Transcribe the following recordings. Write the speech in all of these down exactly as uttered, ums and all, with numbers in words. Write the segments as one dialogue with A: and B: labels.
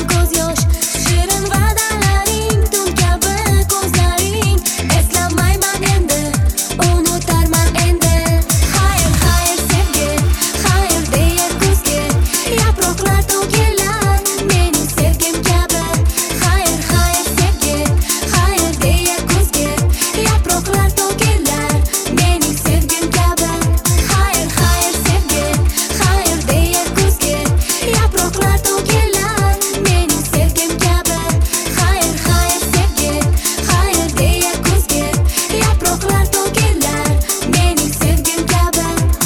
A: ko'z yosh. Shirin va'dalaring tun kabi ko'zlaring. Eslamayman endi, unutarman endi. Xayr, xayr sevgi, xayr deya kuzga yaproqlar to'kilar mening sevgim kabi. Xayr, xayr sevgi, xayr deya kuzga yaproqlar to'kilar mening sevgim kabi. Xayr, xayr sevgi, xayr deya kuzga yaproqlar to'kilar mening sevgim kabi. Xayr, xayr sevgi, xayr deya kuzga yaproqlar to'kilar mening sevgim kabi.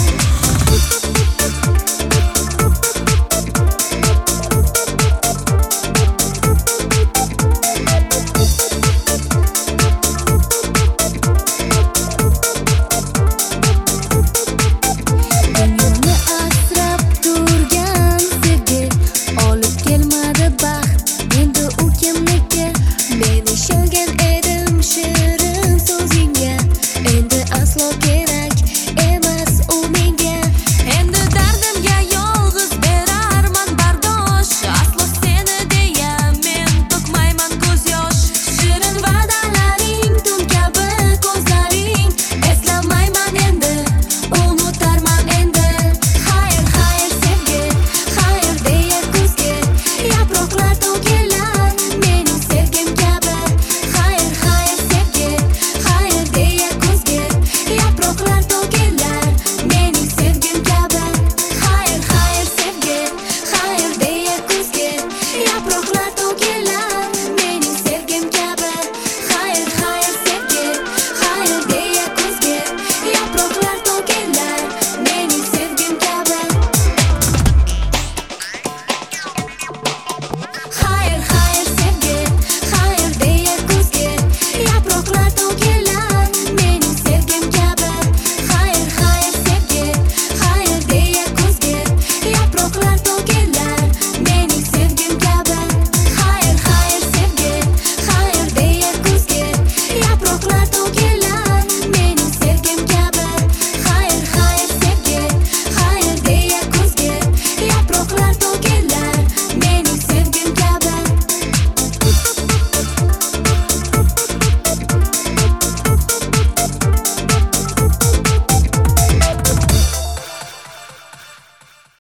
A: Dunyoni asrab turgan sevgi olib kelmadi baxt, endi u kimniki? Men ishongan edim shirin so'zingga, endi aslo kerak emas u menga. Endi dardimga yolg'iz berarman bardosh, aslo seni deya men to'kmayman ko'z yosh. Shirin va'dalaring tun kabi ko'zlaring, eslamayman endi, unutarman endi. Xayr, xayr sevgi, xayr deya kuzga yaproqlar to'kilar mening sevgim kabi. Xayr, xayr sevgi, xayr deya kuzga yaproqlar to'kilar mening sevgim kabi. Xayr, xayr sevgi, xayr deya kuzga yaproqlar